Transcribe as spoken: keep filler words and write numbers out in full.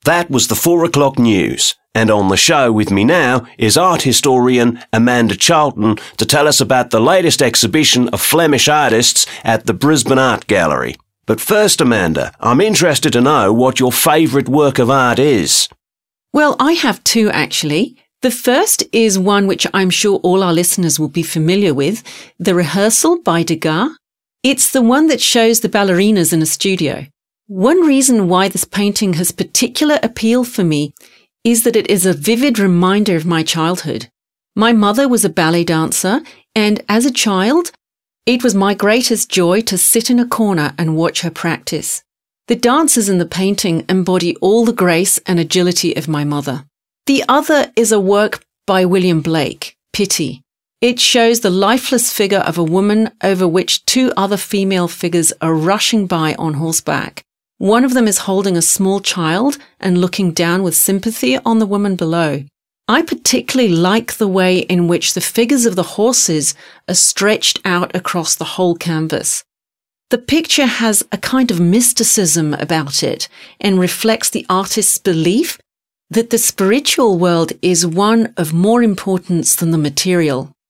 That was the four o'clock news. And on the show with me now is art historian Amanda Charlton to tell us about the latest exhibition of Flemish artists at the Brisbane Art Gallery. But first, Amanda, I'm interested to know what your favourite work of art is. Well, I have two actually. The first is one which I'm sure all our listeners will be familiar with, The Rehearsal by Degas. It's the one that shows the ballerinas in a studio. One reason why this painting has particular appeal for me is that it is a vivid reminder of my childhood. My mother was a ballet dancer, and as a child, it was my greatest joy to sit in a corner and watch her practice. The dancers in the painting embody all the grace and agility of my mother. The other is a work by William Blake, Pity. It shows the lifeless figure of a woman over which two other female figures are rushing by on horseback. One of them is holding a small child and looking down with sympathy on the woman below. I particularly like the way in which the figures of the horses are stretched out across the whole canvas. The picture has a kind of mysticism about it and reflects the artist's belief that the spiritual world is one of more importance than the material.